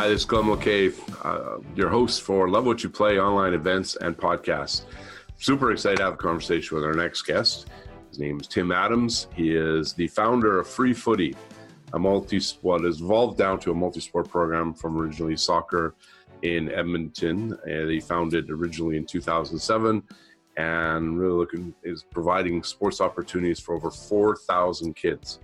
Hi, this is Glenn Mulcahy, your host for Love What You Play online events and podcasts. Super excited to have a conversation with our next guest. His name is Tim Adams. He is the founder of Free Footy, what has evolved down to a multi-sport program from originally soccer in Edmonton. And he founded originally in 2007 and really is providing sports opportunities for over 4,000 kids.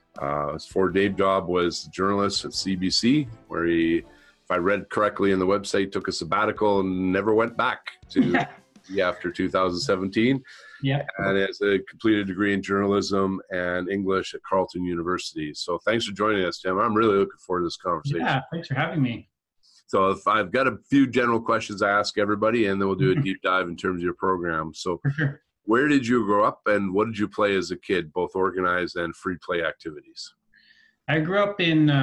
His day job was journalist at CBC, where he, if I read correctly in the website, took a sabbatical and never went back to after 2017. Yeah. And has a completed degree in journalism and English at Carleton University. So thanks for joining us, Tim. I'm really looking forward to this conversation. Yeah, thanks for having me. So if I've got a few general questions I ask everybody, and then we'll do a deep dive in terms of your program. So For sure. where did you grow up and what did you play as a kid, both organized and free play activities? I grew up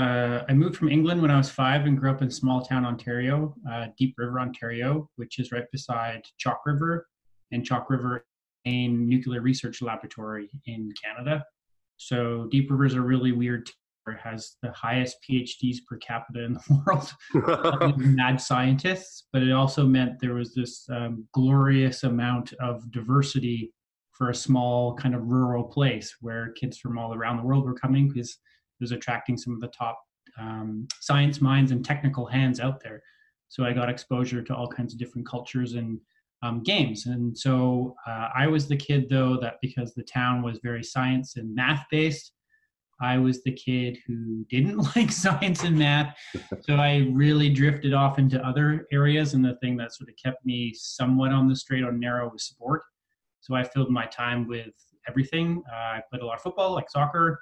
I moved from England when I was 5 and grew up in small town Ontario, Deep River, Ontario, which is right beside Chalk River, and Chalk River main nuclear research laboratory in Canada. So Deep River is a really weird town. It has the highest PhDs per capita in the world, mad scientists, but it also meant there was this glorious amount of diversity for a small kind of rural place where kids from all around the world were coming, because it was attracting some of the top science minds and technical hands out there. So I got exposure to all kinds of different cultures and games. And so I was the kid, though, that because the town was very science and math based, I was the kid who didn't like science and math. So I really drifted off into other areas. And the thing that sort of kept me somewhat on the straight and narrow was sport. So I filled my time with everything. I played a lot of football, like soccer,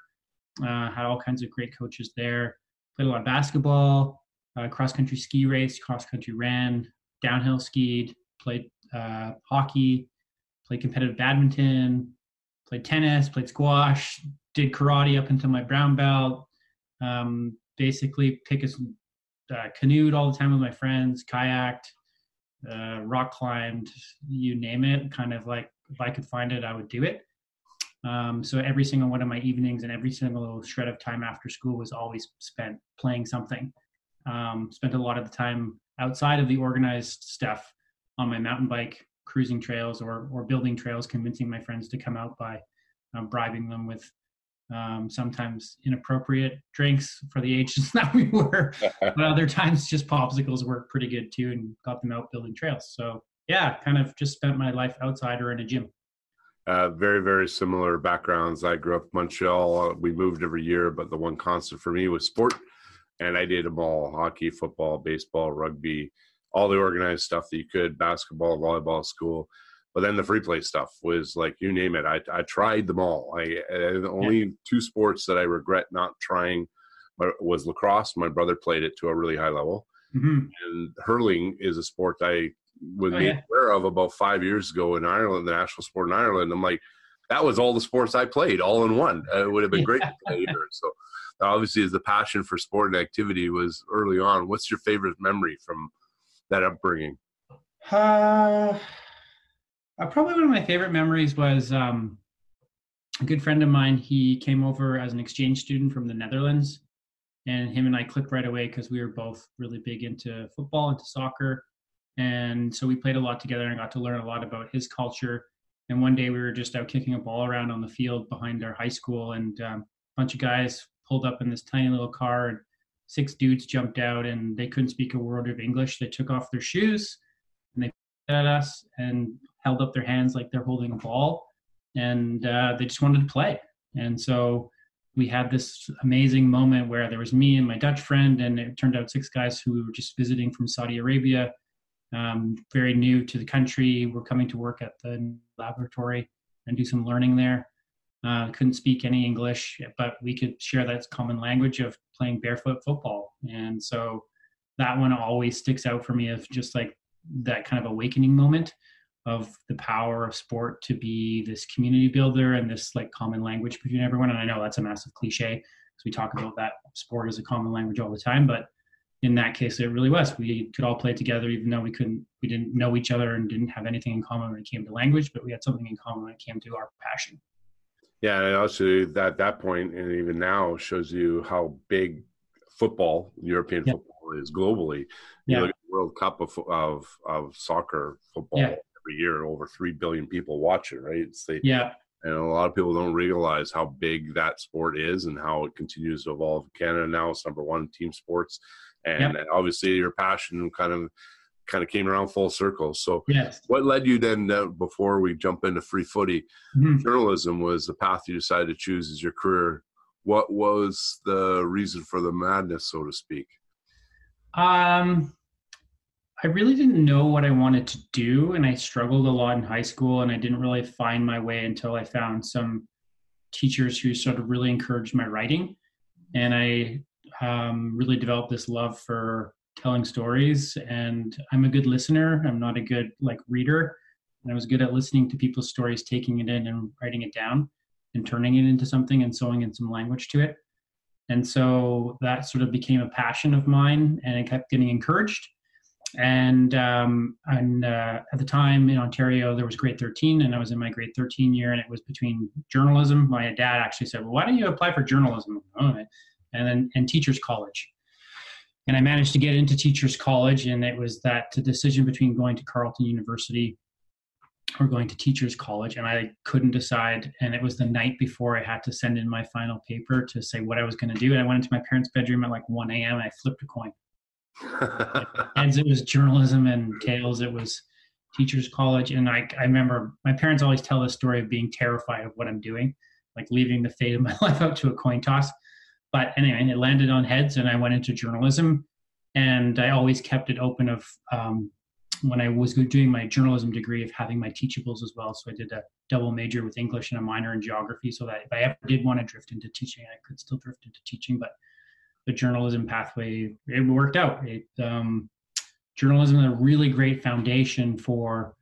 had all kinds of great coaches there. Played a lot of basketball, cross-country ski race, cross-country ran, downhill skied, played hockey, played competitive badminton, played tennis, played squash, did karate up until my brown belt, basically canoed all the time with my friends, kayaked, rock climbed, you name it, kind of like if I could find it, I would do it. So every single one of my evenings and every single shred of time after school was always spent playing something. Spent a lot of the time outside of the organized stuff on my mountain bike, cruising trails or building trails, convincing my friends to come out by bribing them with sometimes inappropriate drinks for the ages that we were, but other times just popsicles worked pretty good too and got them out building trails. So yeah, kind of just spent my life outside or in a gym. Very, very similar backgrounds. I grew up in Montreal. We moved every year, but the one constant for me was sport. And I did them all: hockey, football, baseball, rugby, all the organized stuff that you could, basketball, volleyball, school. But then the free play stuff was like, you name it. I tried them all. The only two sports that I regret not trying was lacrosse. My brother played it to a really high level. Mm-hmm. And hurling is a sport I was made aware of about 5 years ago in Ireland, the national sport in Ireland. I'm like, that was all the sports I played all in one. It would have been great to play here. So obviously, as the passion for sport and activity was early on. What's your favorite memory from that upbringing? Probably one of my favorite memories was a good friend of mine. He came over as an exchange student from the Netherlands, and him and I clicked right away because we were both really big into football, into soccer. And so we played a lot together and got to learn a lot about his culture. And one day we were just out kicking a ball around on the field behind our high school, and a bunch of guys pulled up in this tiny little car, and 6 dudes jumped out, and they couldn't speak a word of English. They took off their shoes and they at us and held up their hands like they're holding a ball, and they just wanted to play. And so we had this amazing moment where there was me and my Dutch friend, and it turned out 6 guys who were just visiting from Saudi Arabia, very new to the country, were coming to work at the laboratory and do some learning there. Couldn't speak any English, but we could share that common language of playing barefoot football. And so that one always sticks out for me as just like that kind of awakening moment of the power of sport to be this community builder and this like common language between everyone. And I know that's a massive cliche because we talk about that sport as a common language all the time, but in that case, it really was. We could all play together, even though we didn't know each other and didn't have anything in common when it came to language, but we had something in common when it came to our passion. Yeah, and also that point, and even now, shows you how big football, European football is globally. You Yeah. look at the World Cup of soccer, football, Yeah. every year, over 3 billion people watch it, right? Yeah. And a lot of people don't realize how big that sport is and how it continues to evolve. Canada now is number one in team sports. And Yep. obviously your passion kind of came around full circle. So Yes. what led you then, before we jump into free footy, Mhm. journalism was the path you decided to choose as your career. What was the reason for the madness, so to speak? I really didn't know what I wanted to do, and I struggled a lot in high school, and I didn't really find my way until I found some teachers who sort of really encouraged my writing, and I really developed this love for telling stories. And I'm a good listener. I'm not a good reader, and I was good at listening to people's stories, taking it in and writing it down, and turning it into something and sewing in some language to it. And so that sort of became a passion of mine, and I kept getting encouraged. And at the time in Ontario, there was grade 13, and I was in my grade 13 year, and it was between journalism. My dad actually said, "Well, why don't you apply for journalism?" And teachers college. And I managed to get into teachers college, and it was that decision between going to Carleton University or going to teachers college, and I couldn't decide. And it was the night before I had to send in my final paper to say what I was going to do. And I went into my parents' bedroom at 1 a.m. and I flipped a coin. Heads, it was journalism, and tails, it was teachers college. And I remember my parents always tell this story of being terrified of what I'm doing, like leaving the fate of my life up to a coin toss. But anyway, it landed on heads, and I went into journalism. And I always kept it open of when I was doing my journalism degree, of having my teachables as well. So I did a double major with English and a minor in geography, so that if I ever did want to drift into teaching, I could still drift into teaching. But the journalism pathway, it worked out. Journalism is a really great foundation for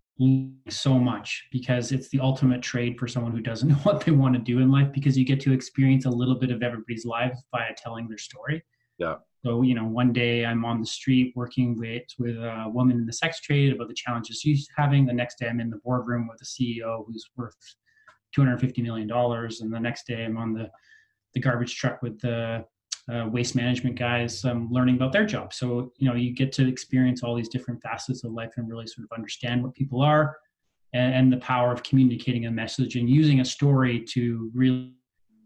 so much, because it's the ultimate trade for someone who doesn't know what they want to do in life, because you get to experience a little bit of everybody's lives via telling their story. Yeah. So, one day I'm on the street working with a woman in the sex trade about the challenges she's having. The next day I'm in the boardroom with a CEO who's worth $250 million. And the next day I'm on the garbage truck with the waste management guys, learning about their job. So, you get to experience all these different facets of life and really sort of understand what people are, and the power of communicating a message and using a story to really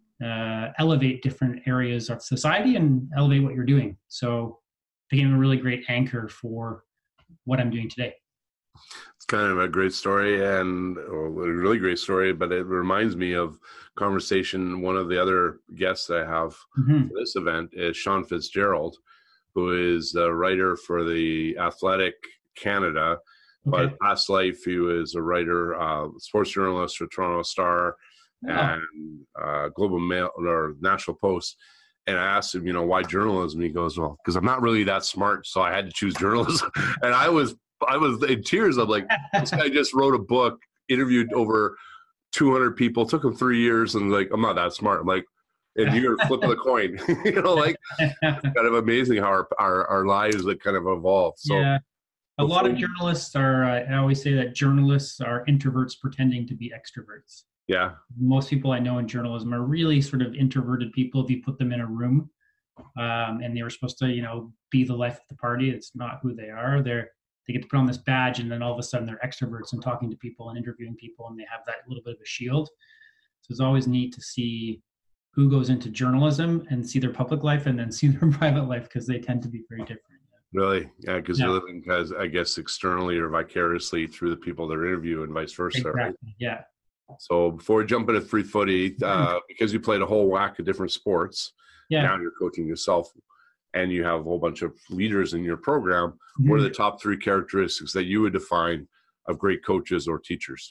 elevate different areas of society and elevate what you're doing. So it became a really great anchor for what I'm doing today. It's kind of a great story, and a really great story, but it reminds me of conversation. One of the other guests I have for this event is Sean Fitzgerald, who is a writer for the Athletic Canada. Okay. But past life, he was a writer, sports journalist for Toronto Star and Global Mail or National Post. And I asked him, why journalism? And he goes, well, because I'm not really that smart, so I had to choose journalism. And I was in tears. I'm like, this guy just wrote a book, interviewed over 200 people, took him 3 years, and like, I'm not that smart. I'm like, and you're flipping the coin. It's kind of amazing how our lives like kind of evolve. So yeah. A lot of journalists are, I always say that journalists are introverts pretending to be extroverts. Yeah. Most people I know in journalism are really sort of introverted people. If you put them in a room and they were supposed to, be the life of the party, it's not who they are. They get to put on this badge, and then all of a sudden they're extroverts and talking to people and interviewing people, and they have that little bit of a shield. So it's always neat to see who goes into journalism and see their public life and then see their private life, because they tend to be very different. Really? Yeah, because you're living, I guess, externally or vicariously through the people that interview, and vice versa, Exactly. right? Yeah. So before we jump into free footy, because you played a whole whack of different sports, now you're coaching yourself, and you have a whole bunch of leaders in your program. What are the top 3 characteristics that you would define of great coaches or teachers?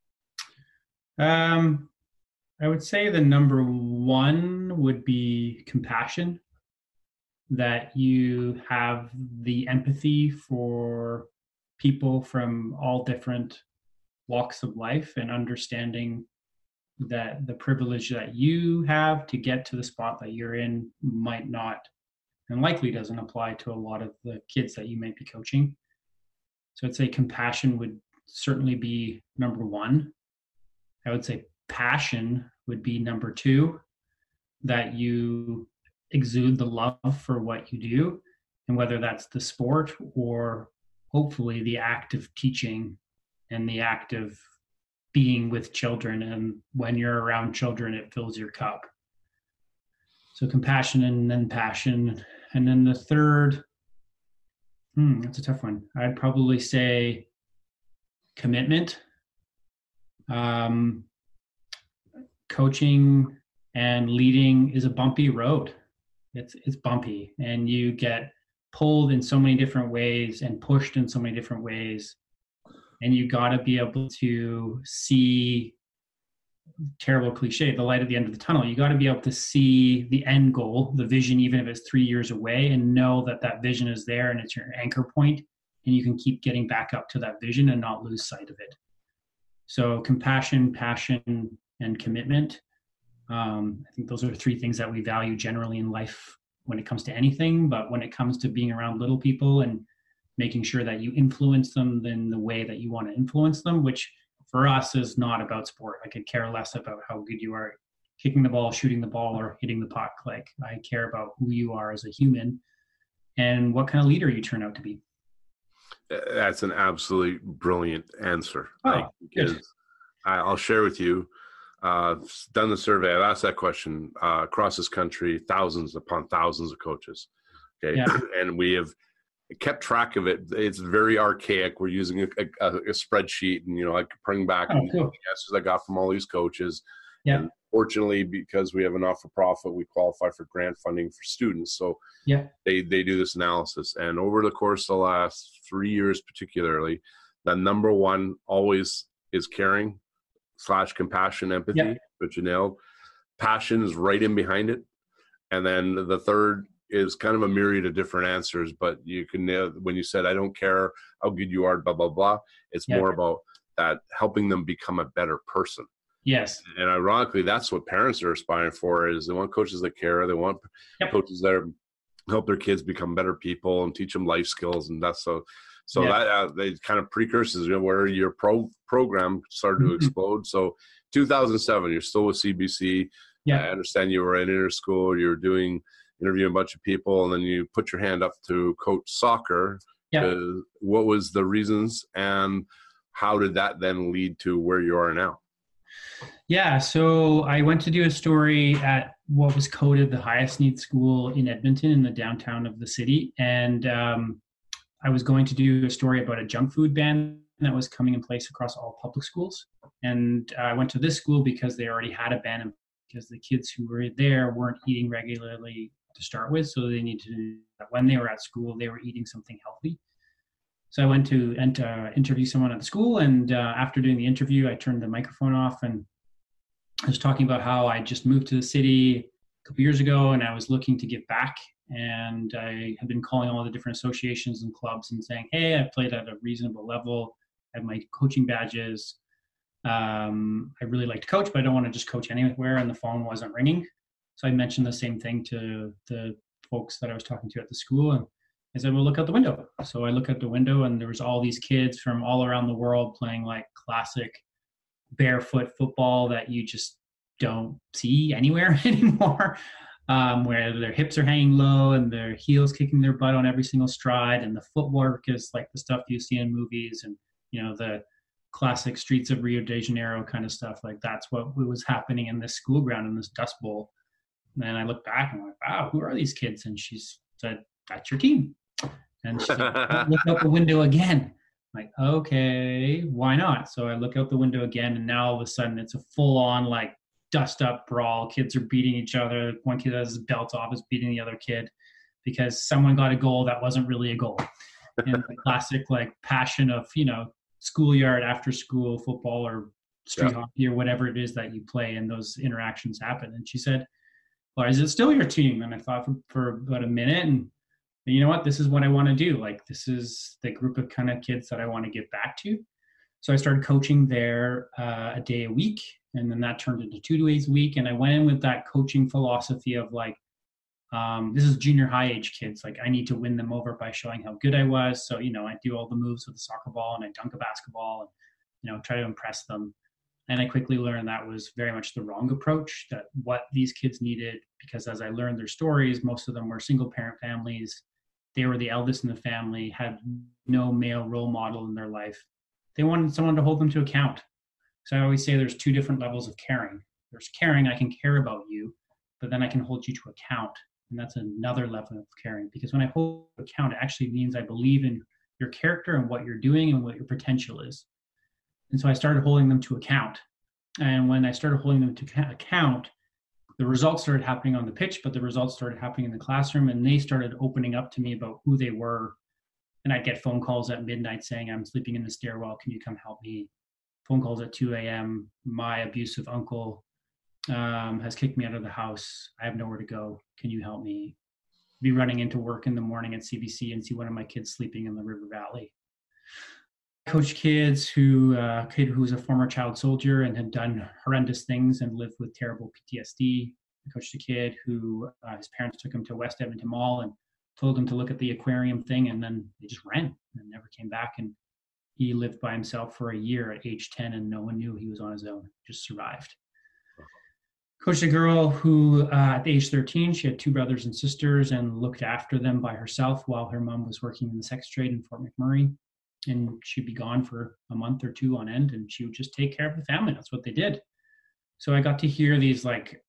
I would say the number 1 would be compassion, that you have the empathy for people from all different walks of life, and understanding that the privilege that you have to get to the spot that you're in might not, and likely doesn't, apply to a lot of the kids that you might be coaching. So I'd say compassion would certainly be number 1. I would say passion would be number 2, that you exude the love for what you do, And whether that's the sport or hopefully the act of teaching and the act of being with children. And when you're around children, it fills your cup. So compassion and then passion. And then the third, that's a tough one. I'd probably say commitment. Coaching and leading is a bumpy road. It's bumpy, and you get pulled in so many different ways and pushed in so many different ways. And you got to be able to see, terrible cliche, the light at the end of the tunnel. You got to be able to see the end goal, the vision, even if it's 3 years away, and know that that vision is there and it's your anchor point, and you can keep getting back up to that vision and not lose sight of it. So compassion, passion, and commitment. I think those are 3 things that we value generally in life when it comes to anything, but when it comes to being around little people and making sure that you influence them in the way that you want to influence them, which for us is not about sport. I could care less about how good you are kicking the ball, shooting the ball, or hitting the puck. Like, I care about who you are as a human and what kind of leader you turn out to be. That's an absolutely brilliant answer. Good. I'll share with you, done the survey. I've asked that question across this country, thousands upon thousands of coaches. Okay. Yeah. And we have kept track of it. It's very archaic. We're using a spreadsheet, and, I could bring back the answers I got from all these coaches. Yeah. And fortunately, because we have a not-for-profit, we qualify for grant funding for students. So they do this analysis. And over the course of the last 3 years, particularly, the number one always is caring / compassion, empathy, but you nailed. Passion is right in behind it. And then the third is kind of a myriad of different answers, but you can, when you said, I don't care how good you are, blah, blah, blah, it's more about that helping them become a better person. Yes. And ironically, that's what parents are aspiring for, is they want coaches that care. They want coaches that help their kids become better people and teach them life skills. And that's that they kind of precursors, where your program started to explode. So 2007, you're still with CBC. Yeah. I understand you were in interschool. You were interviewing a bunch of people, and then you put your hand up to coach soccer. Yeah. What was the reasons, and how did that then lead to where you are now? Yeah, so I went to do a story at what was coded the highest need school in Edmonton, in the downtown of the city. And I was going to do a story about a junk food ban that was coming in place across all public schools. And I went to this school because they already had a ban, because the kids who were there weren't eating regularly to start with. So they needed to, when they were at school, they were eating something healthy. So I went to interview someone at the school, and after doing the interview, I turned the microphone off, and I was talking about how I just moved to the city a couple years ago, and I was looking to give back. And I had been calling all the different associations and clubs and saying, hey, I've played at a reasonable level. I have my coaching badges. I really like to coach, but I don't want to just coach anywhere. And the phone wasn't ringing. So I mentioned the same thing to the folks that I was talking to at the school. And I said, well, look out the window. So I look out the window, and there was all these kids from all around the world playing like classic barefoot football that you just don't see anywhere anymore, where their hips are hanging low and their heels kicking their butt on every single stride. And the footwork is like the stuff you see in movies, and, the classic streets of Rio de Janeiro kind of stuff. Like, that's what was happening in this school ground, in this Dust Bowl. And I looked back and I'm like, wow, who are these kids? And she said, that's your team. And she said, look out the window again. I'm like, okay, why not? So I look out the window again, and now all of a sudden it's a full-on like dust-up brawl. Kids are beating each other. One kid has his belt off, is beating the other kid because someone got a goal that wasn't really a goal. And the classic like passion of, schoolyard after school football or street hockey or whatever it is that you play, and those interactions happen. And she said, well, is it still your team? And I thought for about a minute, and you know what, this is what I want to do. Like, this is the group of kind of kids that I want to get back to. So I started coaching there a day a week, and then that turned into 2 days a week. And I went in with that coaching philosophy of like, this is junior high age kids. Like, I need to win them over by showing how good I was. So, I do all the moves with the soccer ball, and I dunk a basketball, and, try to impress them. And I quickly learned that was very much the wrong approach, that what these kids needed, because as I learned their stories, most of them were single parent families. they were the eldest in the family, had no male role model in their life. They wanted someone to hold them to account. So I always say there's two different levels of caring. There's caring, I can care about you, but then I can hold you to account. And that's another level of caring, because when I hold you to account, it actually means I believe in your character and what you're doing and what your potential is. And so I started holding them to account. And when I started holding them to account, the results started happening on the pitch, but the results started happening in the classroom, and they started opening up to me about who they were. And I'd get phone calls at midnight saying, I'm sleeping in the stairwell. Can you come help me? Phone calls at 2 a.m. My abusive uncle has kicked me out of the house. I have nowhere to go. Can you help me? Be running into work in the morning at CBC and see one of my kids sleeping in the river valley. Coach kids kid who was a former child soldier and had done horrendous things and lived with terrible PTSD. I coached a kid who his parents took him to West Edmonton Mall and told him to look at the aquarium thing, and then they just ran and never came back. And he lived by himself for a year at age 10, and no one knew he was on his own, just survived. Coached a girl who at age 13, she had 2 brothers and sisters and looked after them by herself while her mom was working in the sex trade in Fort McMurray. And she'd be gone for a month or 2 on end, and she would just take care of the family. That's what they did. So I got to hear these like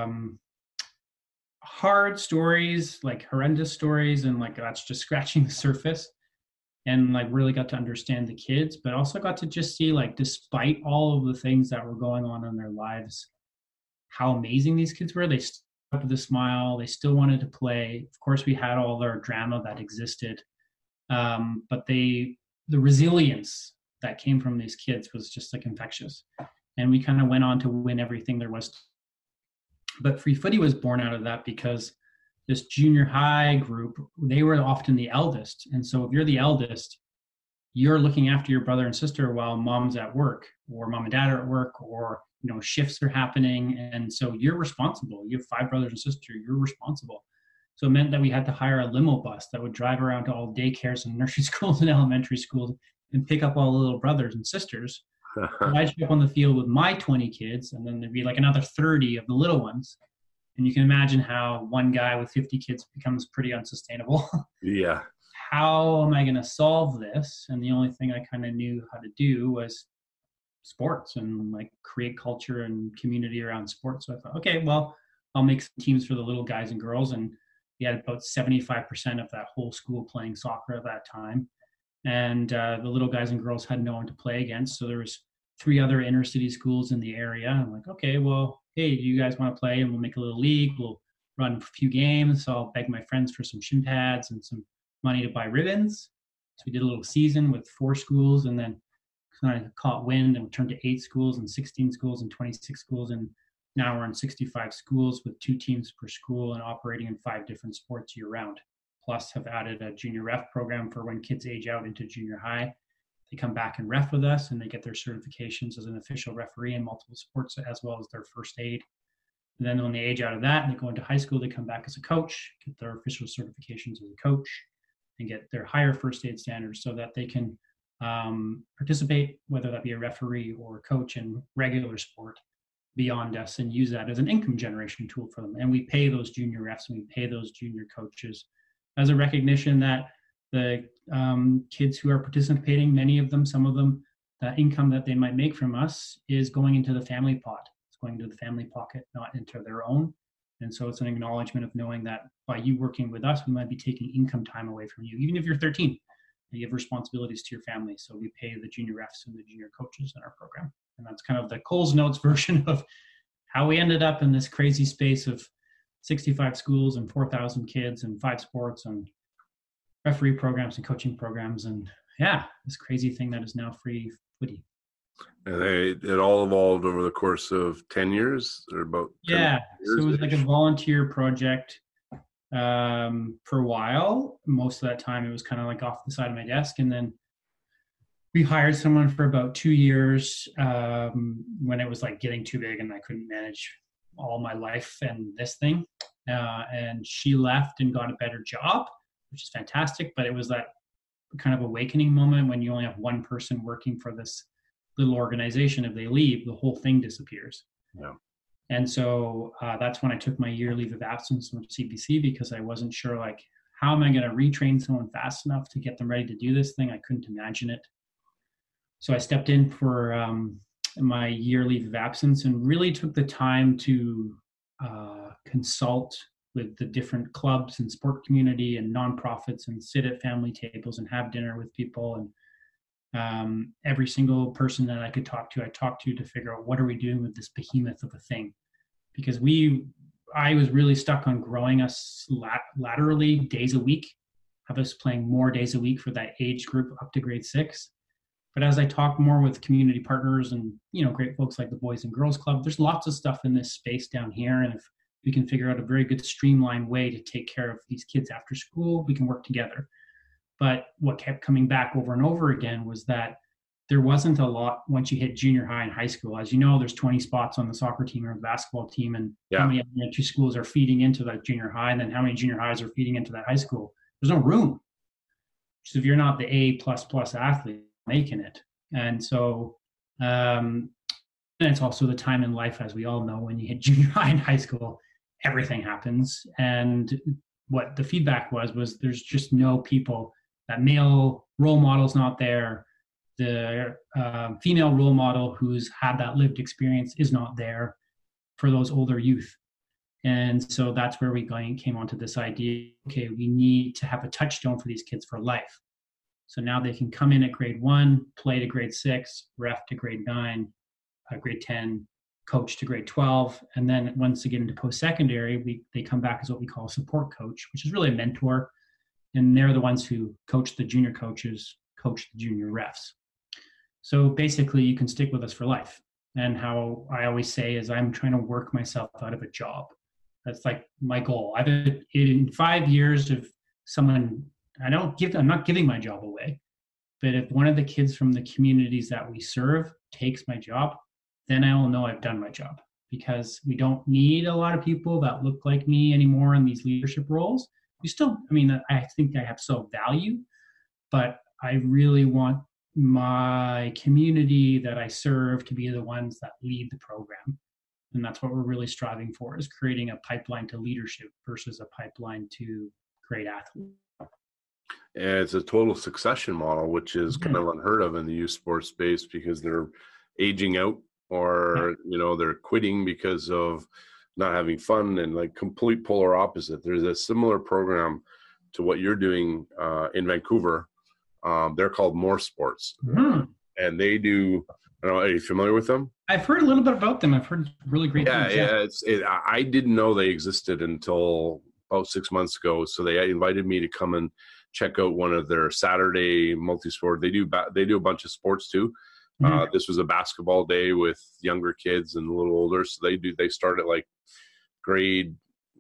hard stories, like horrendous stories, and like that's just scratching the surface. And like really got to understand the kids, but also got to just see, like, despite all of the things that were going on in their lives, how amazing these kids were. They stood up with a smile. They still wanted to play. Of course, we had all their drama that existed, but the resilience that came from these kids was just like infectious. And we kind of went on to win everything there was. But Free Footy was born out of that because this junior high group, they were often the eldest. And so if you're the eldest, you're looking after your brother and sister while mom's at work, or mom and dad are at work, or shifts are happening. And so you're responsible. You have 5 brothers and sisters, you're responsible. So it meant that we had to hire a limo bus that would drive around to all daycares and nursery schools and elementary schools and pick up all the little brothers and sisters. So I'd show up on the field with my 20 kids, and then there'd be like another 30 of the little ones. And you can imagine how one guy with 50 kids becomes pretty unsustainable. Yeah. How am I going to solve this? And the only thing I kind of knew how to do was sports and like create culture and community around sports. So I thought, okay, well, I'll make some teams for the little guys and girls. And we had about 75% of that whole school playing soccer at that time. And the little guys and girls had no one to play against. So there was 3 other inner city schools in the area. I'm like, okay, well, hey, do you guys want to play? And we'll make a little league. We'll run a few games. So I'll beg my friends for some shin pads and some money to buy ribbons. So we did a little season with 4 schools, and then kind of caught wind and turned to 8 schools and 16 schools and 26 schools. And now we're in 65 schools with 2 teams per school and operating in 5 different sports year round. Plus have added a junior ref program for when kids age out into junior high. They come back and ref with us, and they get their certifications as an official referee in multiple sports, as well as their first aid. And then when they age out of that and they go into high school, they come back as a coach, get their official certifications as a coach, and get their higher first aid standards so that they can participate, whether that be a referee or a coach in regular sport beyond us, and use that as an income generation tool for them. And we pay those junior refs and we pay those junior coaches as a recognition that the kids who are participating, many of them, some of them, the income that they might make from us is going into the family pot. It's going into the family pocket, not into their own. And so it's an acknowledgement of knowing that by you working with us, we might be taking income time away from you. Even if you're 13, you have responsibilities to your family. So we pay the junior refs and the junior coaches in our program. And that's kind of the Coles Notes version of how we ended up in this crazy space of 65 schools and 4,000 kids and 5 sports and referee programs and coaching programs. And yeah, this crazy thing that is now Free Footy. And it all evolved over the course of 10 years or about 10 years. So it was like a volunteer project for a while. Most of that time it was kind of like off the side of my desk. And then we hired someone for about 2 years when it was like getting too big and I couldn't manage all my life and this thing. And she left and got a better job, which is fantastic. But it was that kind of awakening moment when you only have one person working for this little organization. If they leave, the whole thing disappears. Yeah. And so that's when I took my year leave of absence from CBC, because I wasn't sure like how am I going to retrain someone fast enough to get them ready to do this thing? I couldn't imagine it. So I stepped in for my year leave of absence and really took the time to consult with the different clubs and sport community and nonprofits and sit at family tables and have dinner with people. And every single person that I could talk to, I talked to figure out what are we doing with this behemoth of a thing? Because I was really stuck on growing us laterally days a week, have us playing more days a week for that age group up to grade 6. But as I talk more with community partners and, great folks like the Boys and Girls Club, there's lots of stuff in this space down here. And if we can figure out a very good streamlined way to take care of these kids after school, we can work together. But what kept coming back over and over again was that there wasn't a lot once you hit junior high and high school. As you know, there's 20 spots on the soccer team or the basketball team, and how many elementary schools are feeding into that junior high, and then how many junior highs are feeding into that high school. There's no room. So if you're not the A++ athlete, making it. And so and it's also the time in life, as we all know, when you hit junior high and high school, everything happens. And what the feedback was there's just no people. That male role model's not there. The female role model who's had that lived experience is not there for those older youth. And so that's where we came onto this idea, okay, we need to have a touchstone for these kids for life. So now they can come in at grade 1, play to grade 6, ref to grade 9, grade 10, coach to grade 12. And then once they get into post-secondary, they come back as what we call a support coach, which is really a mentor. And they're the ones who coach the junior coaches, coach the junior refs. So basically, you can stick with us for life. And how I always say is I'm trying to work myself out of a job. That's like my goal. I've been in 5 years of someone, I'm not giving my job away. But if one of the kids from the communities that we serve takes my job, then I will know I've done my job. Because we don't need a lot of people that look like me anymore in these leadership roles. I think I have so value, but I really want my community that I serve to be the ones that lead the program. And that's what we're really striving for, is creating a pipeline to leadership versus a pipeline to great athletes. And it's a total succession model, which is kind of unheard of in the youth sports space, because they're aging out or, they're quitting because of not having fun, and like complete polar opposite. There's a similar program to what you're doing in Vancouver. They're called More Sports, and they do. I don't know, are you familiar with them? I've heard a little bit about them. I've heard really great things. Yeah. I didn't know they existed until about 6 months ago. So they invited me to come and check out one of their Saturday multi-sport. They do a bunch of sports too. This was a basketball day with younger kids and a little older. So they start at like grade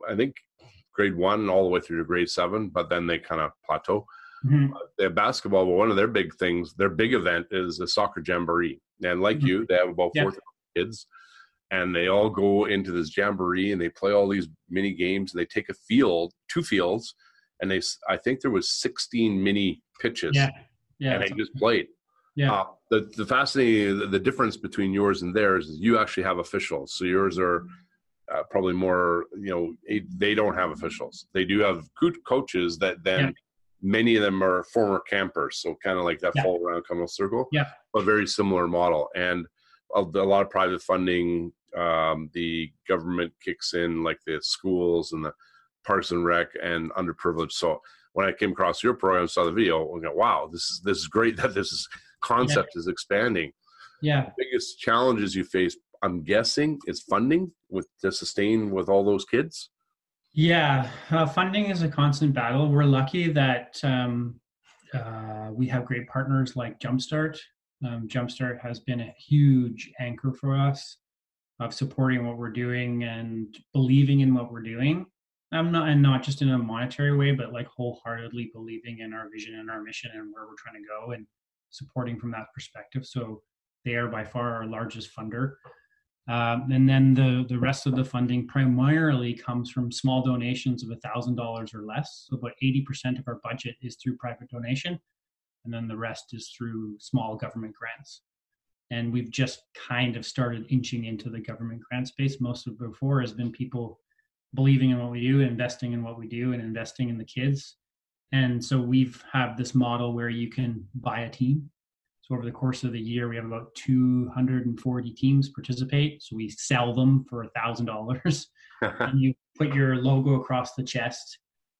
1 all the way through to grade 7, but then they kind of plateau. They have basketball, but one of their big things, their big event is a soccer jamboree. And like you, they have about 4,000 kids, and they all go into this jamboree and they play all these mini games. And they take two fields, and I think there was 16 mini pitches. And they just played. The fascinating, the difference between yours and theirs is you actually have officials. So yours are probably more, they don't have officials. They do have good coaches that then many of them are former campers. So kind of like that fall around, come full circle, but very similar model. And a lot of private funding, the government kicks in, like the schools and the Parks and Rec and underprivileged. So when I came across your program, saw the video, I go, wow, this is great that this concept is expanding. The biggest challenges you face, I'm guessing, is funding to sustain with all those kids. Funding is a constant battle. We're lucky that we have great partners like Jumpstart. Jumpstart has been a huge anchor for us of supporting what we're doing and believing in what we're doing. And not just in a monetary way, but like wholeheartedly believing in our vision and our mission and where we're trying to go, and supporting from that perspective. So they are by far our largest funder. And then the rest of the funding primarily comes from small donations of $1,000 or less. So about 80% of our budget is through private donation, and then the rest is through small government grants. And we've just kind of started inching into the government grant space. Most of it before has been people believing in what we do, investing in what we do, and investing in the kids. And so we've have this model where you can buy a team. So over the course of the year, we have about 240 teams participate. So we sell them for $1,000, and you put your logo across the chest.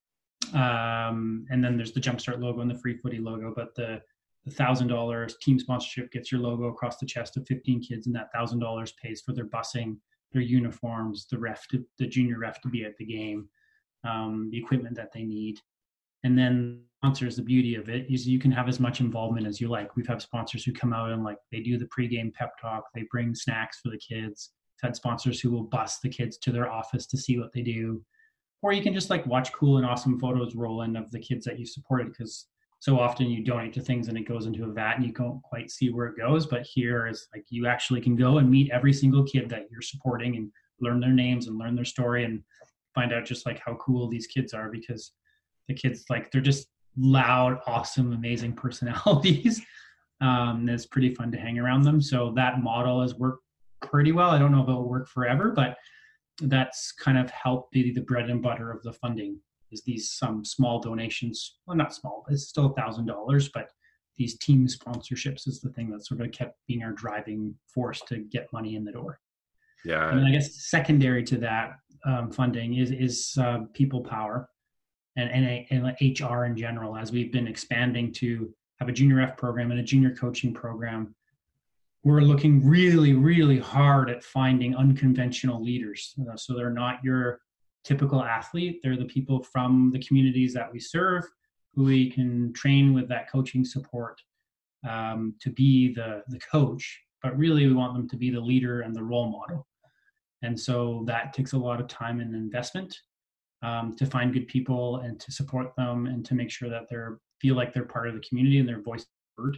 And then there's the Jumpstart logo and the Free Footy logo. But the $1,000 team sponsorship gets your logo across the chest of 15 kids, and that $1,000 pays for their busing, their uniforms, the junior ref to be at the game, the equipment that they need. And then sponsors, the beauty of it is you can have as much involvement as you like. We've had sponsors who come out and like they do the pregame pep talk, they bring snacks for the kids. We've had sponsors who will bus the kids to their office to see what they do. Or you can just like watch cool and awesome photos roll in of the kids that you supported, because so often you donate to things and it goes into a vat and you don't quite see where it goes. But here is like you actually can go and meet every single kid that you're supporting and learn their names and learn their story and find out just like how cool these kids are, because the kids, like, they're just loud, awesome, amazing personalities. It's pretty fun to hang around them. So that model has worked pretty well. I don't know if it'll work forever, but that's kind of helped be the bread and butter of the funding, is these some small donations. Well, not small, but it's still $1,000, but these team sponsorships is the thing that sort of kept being our driving force to get money in the door. Yeah. And I guess secondary to that funding is people power. And HR in general, as we've been expanding to have a junior F program and a junior coaching program, we're looking really, really hard at finding unconventional leaders. So they're not your typical athlete. They're the people from the communities that we serve who we can train with that coaching support to be the coach, but really we want them to be the leader and the role model. And so that takes a lot of time and investment. To find good people and to support them and to make sure that they feel like they're part of the community and their voice is heard.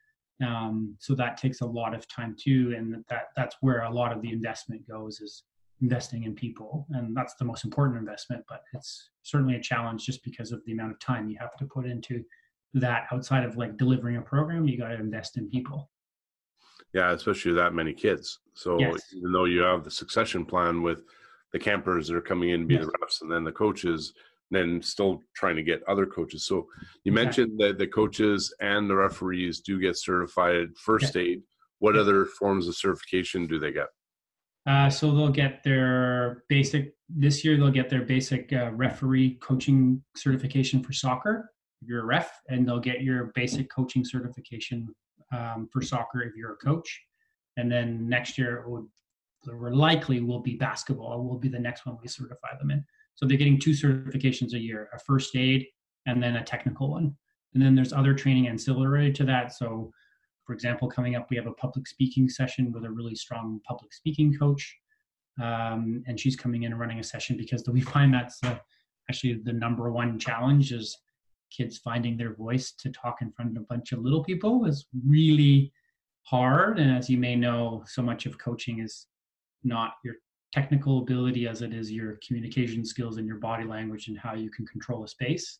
So that takes a lot of time too, and that's where a lot of the investment goes, is investing in people, and that's the most important investment. But it's certainly a challenge just because of the amount of time you have to put into that. Outside of like delivering a program, you got to invest in people. Yeah, especially that many kids. So yes. Even though you have the succession plan with the campers that are coming in to be the refs and then the coaches, then still trying to get other coaches. So you mentioned that the coaches and the referees do get certified first aid. What other forms of certification do they get? So they'll get their basic, this year they'll get their basic referee coaching certification for soccer if you're a ref, and they'll get your basic coaching certification for soccer if you're a coach. And then next year likely will be basketball, will be the next one we certify them in. So they're getting 2 certifications a year, a first aid and then a technical one. And then there's other training ancillary to that. So for example, coming up, we have a public speaking session with a really strong public speaking coach. And she's coming in and running a session because we find that's actually the number one challenge, is kids finding their voice to talk in front of a bunch of little people is really hard. And as you may know, so much of coaching is not your technical ability as it is your communication skills and your body language and how you can control a space.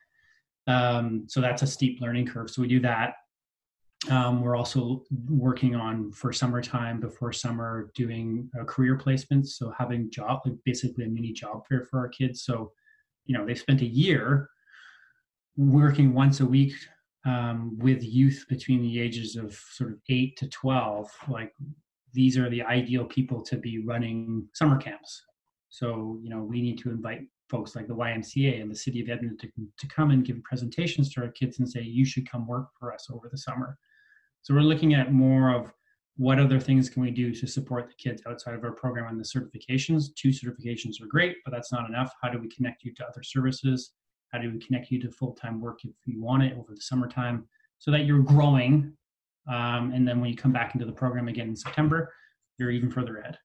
So that's a steep learning curve. So we do that. We're also working on, for summertime, before summer, doing career placements. So having basically a mini job fair for our kids. So, they spent a year working once a week with youth between the ages of sort of 8 to 12, like, these are the ideal people to be running summer camps. So, we need to invite folks like the YMCA and the City of Edmonton to come and give presentations to our kids and say, you should come work for us over the summer. So we're looking at more of what other things can we do to support the kids outside of our program and the certifications. 2 certifications are great, but that's not enough. How do we connect you to other services? How do we connect you to full-time work if you want it over the summertime, so that you're growing? And then when you come back into the program again in September, you're even further ahead.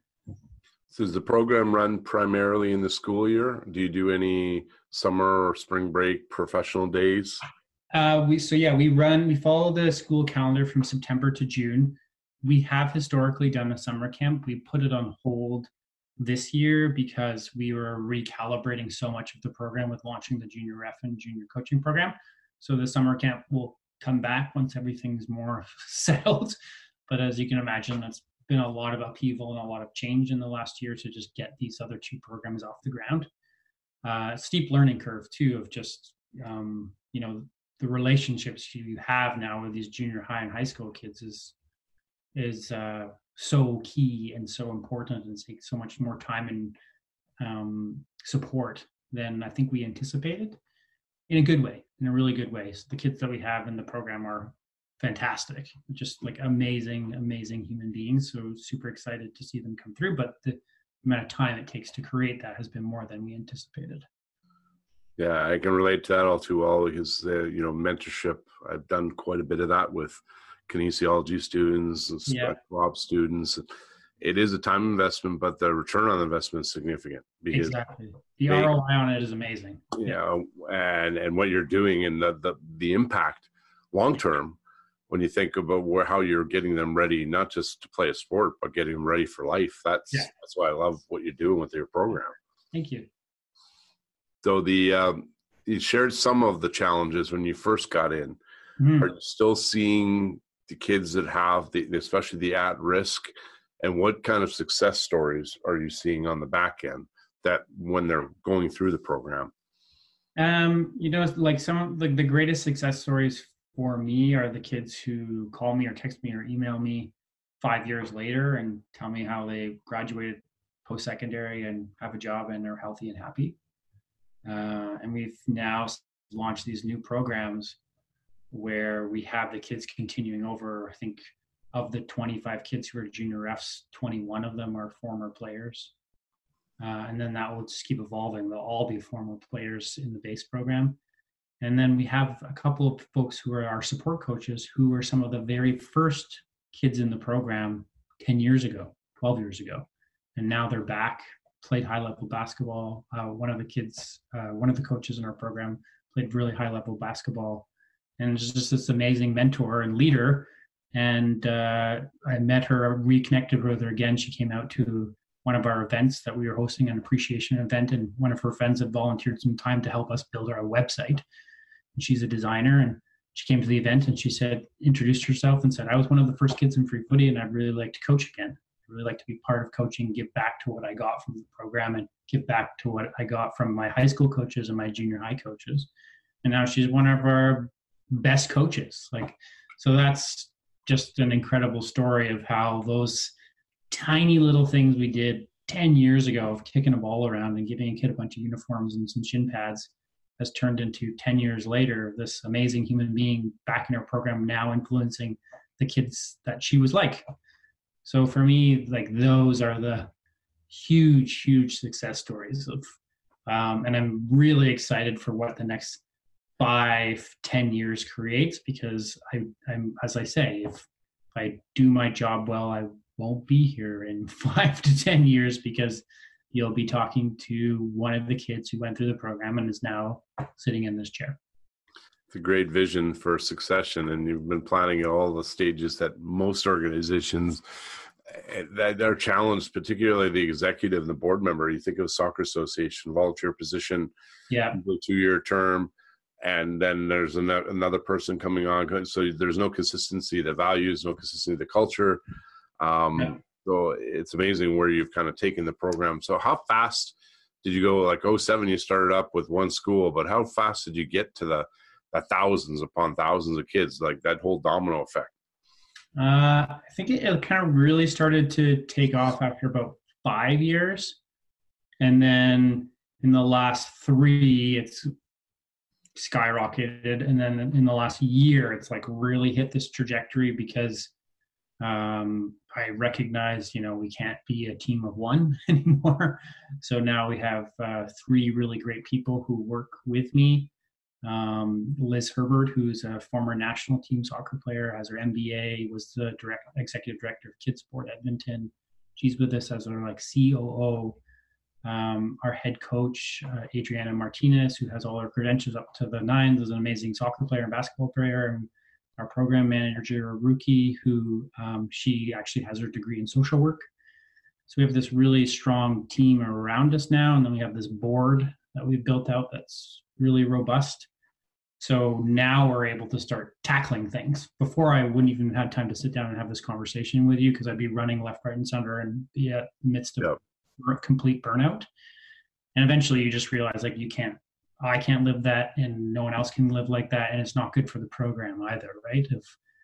So does the program run primarily in the school year? Do you do any summer or spring break professional days? We follow the school calendar from September to June. We have historically done a summer camp. We put it on hold this year because we were recalibrating so much of the program with launching the junior ref and junior coaching program. So the summer camp will come back once everything's more settled. But as you can imagine, that's been a lot of upheaval and a lot of change in the last year to just get these other 2 programs off the ground. Steep learning curve too, of just you know, the relationships you have now with these junior high and high school kids is so key and so important, and takes so much more time and support than I think we anticipated, in a good way, in a really good way. So the kids that we have in the program are fantastic, just like amazing human beings. So super excited to see them come through, but the amount of time it takes to create that has been more than we anticipated. Yeah, I can relate to that all too well, because mentorship, I've done quite a bit of that with kinesiology students and prop students. It is a time investment, but the return on the investment is significant, because exactly the ROI on it is amazing. And what you're doing, and the impact long term, when you think about how you're getting them ready, not just to play a sport, but getting them ready for life. That's why I love what you're doing with your program. Thank you. So you shared some of the challenges when you first got in. Mm-hmm. Are you still seeing the kids that have especially the at risk, and what kind of success stories are you seeing on the back end that when they're going through the program? Like some of the greatest success stories for me are the kids who call me or text me or email me 5 years later and tell me how they graduated post-secondary and have a job and are healthy and happy. And we've now launched these new programs where we have the kids continuing over. I think of the 25 kids who are junior refs, 21 of them are former players. And then that will just keep evolving. They'll all be former players in the base program. And then we have a couple of folks who are our support coaches, who were some of the very first kids in the program 10 years ago, 12 years ago. And now they're back, played high-level basketball. One of the coaches in our program played really high-level basketball, and is just this amazing mentor and leader. And I met her, reconnected with her again. She came out to one of our events that we were hosting, an appreciation event, and one of her friends had volunteered some time to help us build our website. And she's a designer, and she came to the event and she introduced herself and said, I was one of the first kids in free footy, and I'd really like to coach again. I'd really like to be part of coaching, give back to what I got from the program, and give back to what I got from my high school coaches and my junior high coaches. And now she's one of our best coaches. So that's just an incredible story of how those tiny little things we did 10 years ago of kicking a ball around and giving a kid a bunch of uniforms and some shin pads has turned into 10 years later, this amazing human being back in our program, now influencing the kids that she was like. So for me, those are the huge success stories of, and I'm really excited for what the next 5-10 years creates, because I'm, as I say, if I do my job well, I won't be here in 5 to 10 years, because you'll be talking to one of the kids who went through the program and is now sitting in this chair. It's a great vision for succession, and you've been planning at all the stages that most organizations that are challenged, particularly the executive and the board member. You think of a soccer association, volunteer position, 2-year term, and then there's another person coming on. So there's no consistency, the values, no consistency, the culture. So it's amazing where you've kind of taken the program. So how fast did you go? 2007, you started up with one school, but how fast did you get to the thousands upon thousands of kids, like that whole domino effect? I think it kind of really started to take off after about 5 years. And then in the last 3, it's skyrocketed. And then in the last year, it's really hit this trajectory, because I recognize, we can't be a team of one anymore. So now we have 3 really great people who work with me. Liz Herbert, who's a former national team soccer player, has her MBA, was the executive director of Kids Sport Edmonton. She's with us as our COO. Our head coach, Adriana Martinez, who has all her credentials up to the 9s, is an amazing soccer player and basketball player. And our program manager, Ruki, who she actually has her degree in social work. So we have this really strong team around us now. And then we have this board that we've built out that's really robust. So now we're able to start tackling things. Before, I wouldn't even have time to sit down and have this conversation with you, because I'd be running left, right, and center and be at the midst of complete burnout. And eventually you just realize you can't I can't live that, and no one else can live like that, and it's not good for the program either, right? Of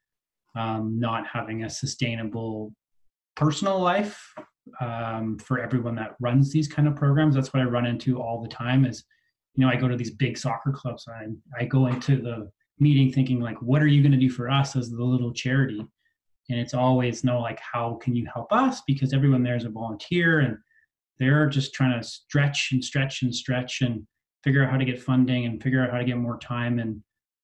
not having a sustainable personal life for everyone that runs these kind of programs. That's what I run into all the time is, I go to these big soccer clubs and I go into the meeting thinking like, what are you going to do for us as the little charity? And it's always like, how can you help us? Because everyone there is a volunteer and they're just trying to stretch and stretch and stretch and figure out how to get funding and figure out how to get more time. And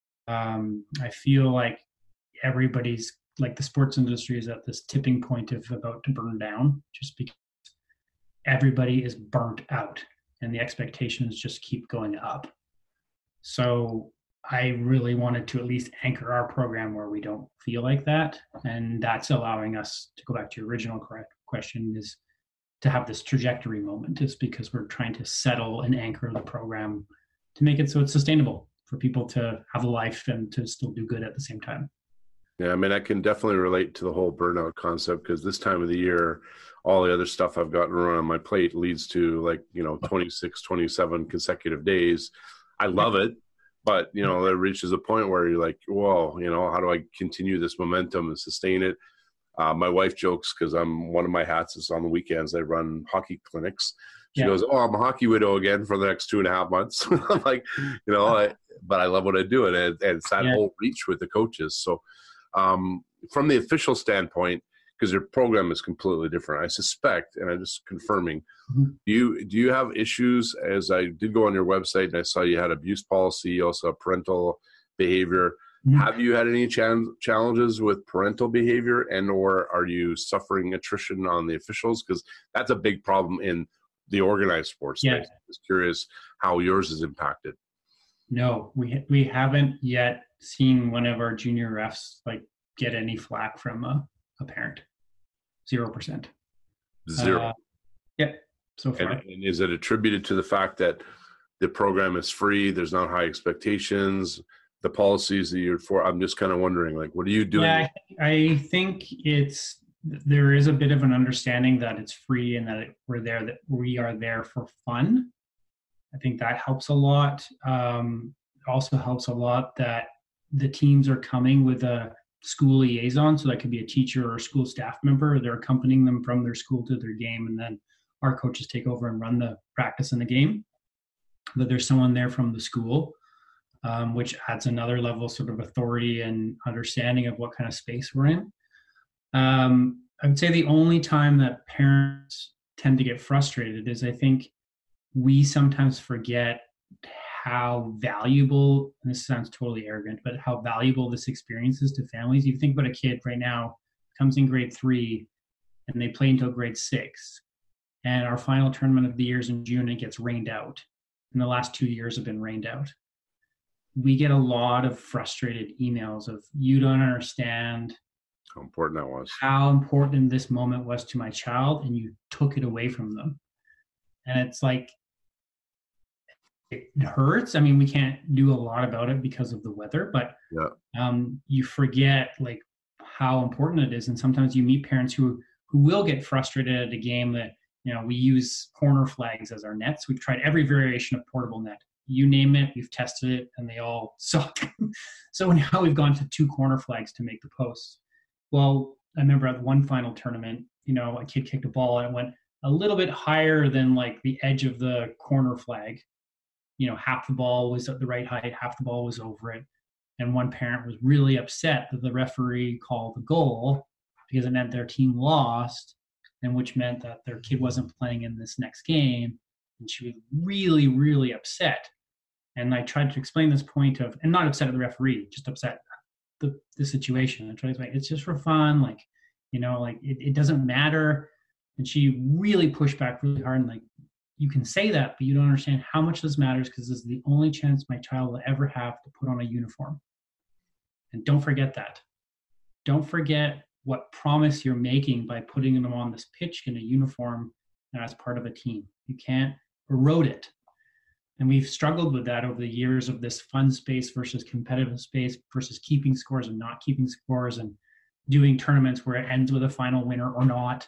I feel like everybody's like the sports industry is at this tipping point of about to burn down just because everybody is burnt out and the expectations just keep going up. So I really wanted to at least anchor our program where we don't feel like that. And that's allowing us to go back to your original question is to have this trajectory moment is because we're trying to settle and anchor the program to make it so it's sustainable for people to have a life and to still do good at the same time. Yeah, I mean, I can definitely relate to the whole burnout concept because this time of the year, all the other stuff I've got run on my plate leads to 26, 27 consecutive days. I love it, but, it reaches a point where you're like, whoa, how do I continue this momentum and sustain it? My wife jokes because one of my hats is on the weekends. I run hockey clinics. She goes, "Oh, I'm a hockey widow again for the next 2.5 months." I'm like, but I love what I do. And it's that whole reach with the coaches. So, from the official standpoint, because your program is completely different, I suspect, and I'm just confirming, do you have issues? As I did go on your website and I saw you had abuse policy, also parental behavior. Have you had any challenges with parental behavior and or are you suffering attrition on the officials? Because that's a big problem in the organized sports space. I'm just curious how yours is impacted. No, we haven't yet seen one of our junior refs get any flack from a parent. 0%. Zero. So far. And is it attributed to the fact that the program is free? There's not high expectations. The policies that you're for. I'm just kind of wondering, what are you doing? Yeah, I think there is a bit of an understanding that it's free and that we are there for fun. I think that helps a lot. It also helps a lot that the teams are coming with a school liaison. So that could be a teacher or a school staff member. They're accompanying them from their school to their game. And then our coaches take over and run the practice and the game. But there's someone there from the school, which adds another level sort of authority and understanding of what kind of space we're in. I would say the only time that parents tend to get frustrated is I think we sometimes forget how valuable, and this sounds totally arrogant, but how valuable this experience is to families. You think about a kid right now, comes in grade 3 and they play until grade 6. And our final tournament of the year is in June and it gets rained out. And the last 2 years have been rained out. We get a lot of frustrated emails of, you don't understand how important that was, how important this moment was to my child, and you took it away from them. And it's like, it hurts. I mean, we can't do a lot about it because of the weather, but you forget how important it is. And sometimes you meet parents who will get frustrated at a game that, we use corner flags as our nets. We've tried every variation of portable net. You name it, we've tested it, and they all suck. So now we've gone to 2 corner flags to make the posts. Well, I remember at one final tournament, a kid kicked a ball and it went a little bit higher than the edge of the corner flag. Half the ball was at the right height, half the ball was over it. And one parent was really upset that the referee called the goal because it meant their team lost, and which meant that their kid wasn't playing in this next game. And she was really, really upset. And I tried to explain this point of, and not upset at the referee, just upset at the situation. I tried to explain, it's just for fun. It doesn't matter. And she really pushed back really hard. And you can say that, but you don't understand how much this matters because this is the only chance my child will ever have to put on a uniform. And don't forget that. Don't forget what promise you're making by putting them on this pitch in a uniform and as part of a team. You can't erode it. And we've struggled with that over the years of this fun space versus competitive space versus keeping scores and not keeping scores and doing tournaments where it ends with a final winner or not.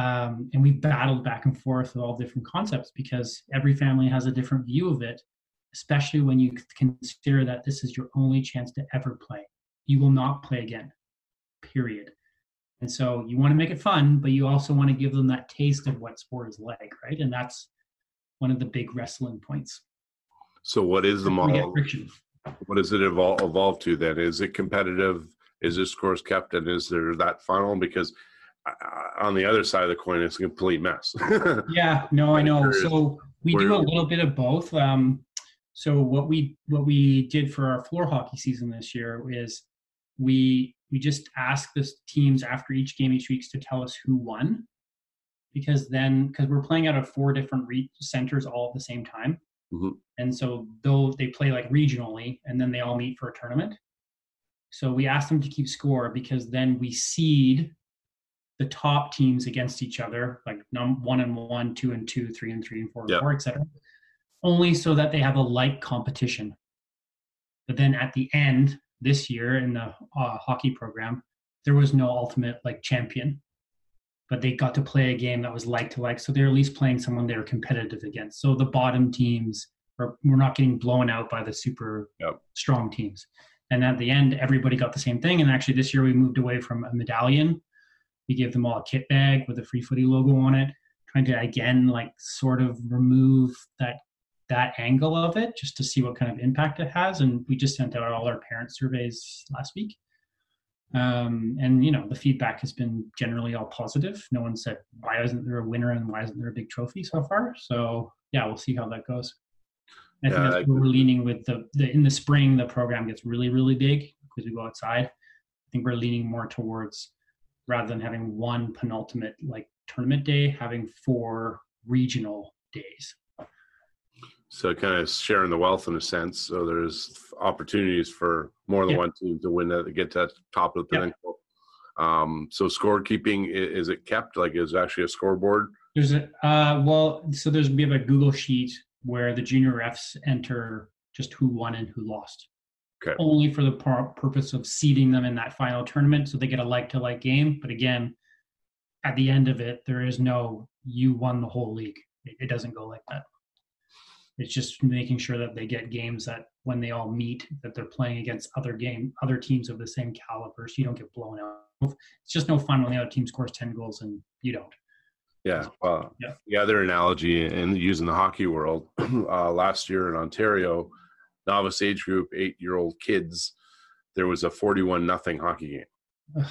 And we battled back and forth with all different concepts because every family has a different view of it. especially when you consider that this is your only chance to ever play. You will not play again, period. And so you want to make it fun, but you also want to give them that taste of what sport is like, right? And that's one of the big wrestling points. So what is the model? What does it evolve to then? Is it competitive? Is there scores kept? And is there that final? Because on the other side of the coin, it's a complete mess. Yeah, no, I know. So we do a little bit of both. So what we did for our floor hockey season this year is we just asked the teams after each game each week to tell us who won, because we're playing out of 4 different centers all at the same time. Mm-hmm. And so though they play like regionally, and then they all meet for a tournament. So we asked them to keep score, because then we seed the top teams against each other, like 1 and 1, 2 and 2, 3 and 3, and 4 and 4, etc. Only so that they have a like competition. But then at the end this year in the hockey program, there was no ultimate like champion, but they got to play a game that was like to like. So they're at least playing someone they're competitive against. So the bottom teams we're not getting blown out by the super strong teams. And at the end, everybody got the same thing. And actually this year we moved away from a medallion. We gave them all a kit bag with a Free Footy logo on it, trying to, again, like sort of remove that angle of it, just to see what kind of impact it has. And we just sent out all our parent surveys last week. And, you know, the feedback has been generally all positive. No one said, why isn't there a winner and why isn't there a big trophy so far? So, yeah, we'll see how that goes. And I think that's where we're leaning with in the spring, the program gets really, really big because we go outside. I think we're leaning more towards, rather than having one penultimate like tournament day, having 4 regional days. So kind of sharing the wealth in a sense. So there's opportunities for more than one team to win that, to get to the top of the pinnacle. So scorekeeping, is it kept? Like, is actually a scoreboard? There's we have a Google sheet where the junior refs enter just who won and who lost. Okay. Only for the purpose of seeding them in that final tournament, so they get a like-to-like game. But again, at the end of it, there is no you won the whole league. It doesn't go like that. It's just making sure that they get games that when they all meet, that they're playing against other teams of the same caliber, so you don't get blown out. It's just no fun when the other team scores 10 goals and you don't. Yeah. The other analogy, and using the hockey world, last year in Ontario, novice age group, 8-year-old kids, there was a 41-0 hockey game.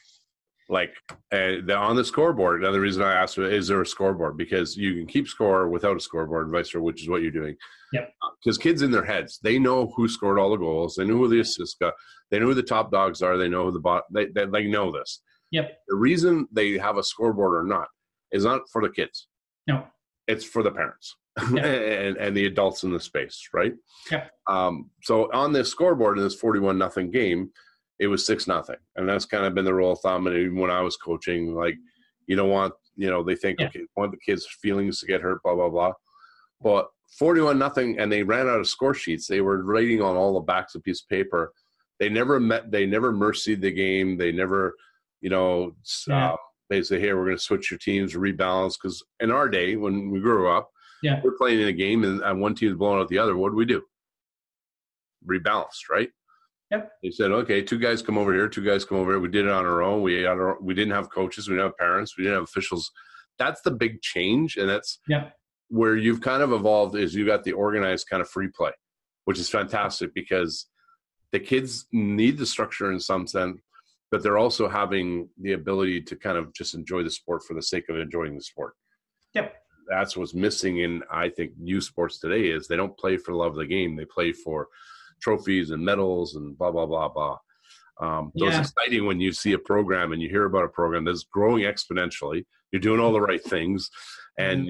Like on the scoreboard. Now, the reason I asked, is there a scoreboard? Because you can keep score without a scoreboard, and vice versa, which is what you're doing. Yep. Because kids in their heads, they know who scored all the goals. They know who the assists got. They know who the top dogs are. They know who they know this. Yep. The reason they have a scoreboard or not is not for the kids. No. It's for the parents. Yep. and the adults in the space, right? Yep. So on this scoreboard in this 41-0 game, it was 6-0, and that's kind of been the rule of thumb. And even when I was coaching, like, you don't want, they think, okay, want the kids' feelings to get hurt, blah blah blah. But 41-0, and they ran out of score sheets. They were writing on all the backs of piece of paper. They never mercied the game. They never, they say, hey, we're going to switch your teams, rebalance. Because in our day, when we grew up, we're playing in a game and one team's blowing out the other. What do we do? Rebalanced, right? Yep. They said, okay, 2 guys come over here, 2 guys come over here. We did it on our own. We didn't have coaches. We didn't have parents. We didn't have officials. That's the big change, and that's where you've kind of evolved, is you got the organized kind of free play, which is fantastic because the kids need the structure in some sense, but they're also having the ability to kind of just enjoy the sport for the sake of enjoying the sport. Yep. That's what's missing in, I think, youth sports today, is they don't play for the love of the game. They play for trophies and medals and blah, blah, blah, blah. So it's exciting when you see a program and you hear about a program that's growing exponentially. You're doing all the right things. And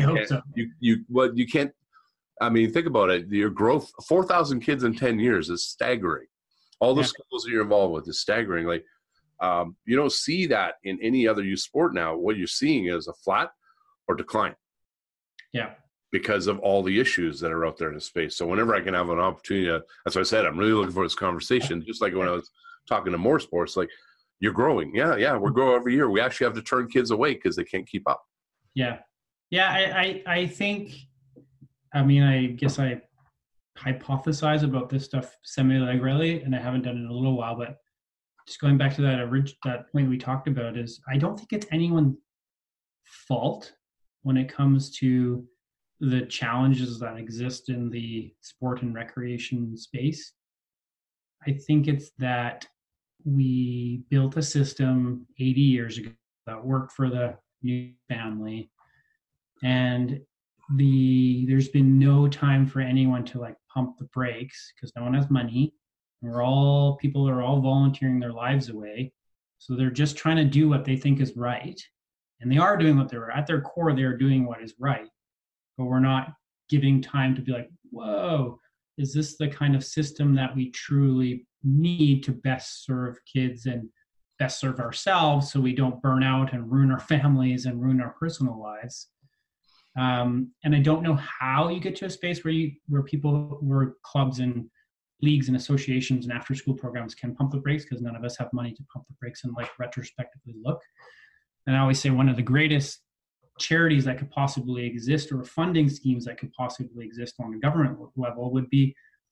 you can't, I mean, think about it. Your growth, 4,000 kids in 10 years is staggering. All the schools that you're involved with is staggering. Like, you don't see that in any other youth sport now. What you're seeing is a flat or decline. Yeah. Because of all the issues that are out there in the space. So whenever I can have an opportunity, that's what I said, I'm really looking for this conversation. Just like when I was talking to more sports, like, you're growing. Yeah, we're growing every year. We actually have to turn kids away because they can't keep up. Yeah. I think, I mean, I guess I hypothesize about this stuff semi-regularly, and I haven't done it in a little while, but just going back to that point we talked about is I don't think it's anyone's fault when it comes to the challenges that exist in the sport and recreation space. I think it's that we built a system 80 years ago that worked for the new family, and there's been no time for anyone to like pump the brakes because no one has money. People are all volunteering their lives away, so they're just trying to do what they think is right, and they are doing what they're at their core. They're doing what is right, but we're not giving time to be like, whoa, is this the kind of system that we truly need to best serve kids and best serve ourselves so we don't burn out and ruin our families and ruin our personal lives? And I don't know how you get to a space where clubs and leagues and associations and after school programs can pump the brakes, because none of us have money to pump the brakes and like retrospectively look. And I always say one of the greatest charities that could possibly exist, or funding schemes that could possibly exist on a government level, would be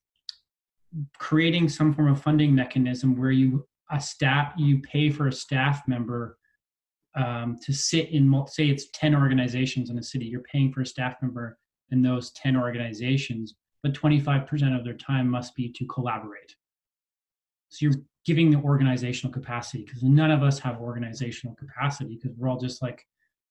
creating some form of funding mechanism where you pay for a staff member to sit in, say it's 10 organizations in a city. You're paying for a staff member in those 10 organizations, but 25% of their time must be to collaborate. So you're giving the organizational capacity, because none of us have organizational capacity, because we're all just like,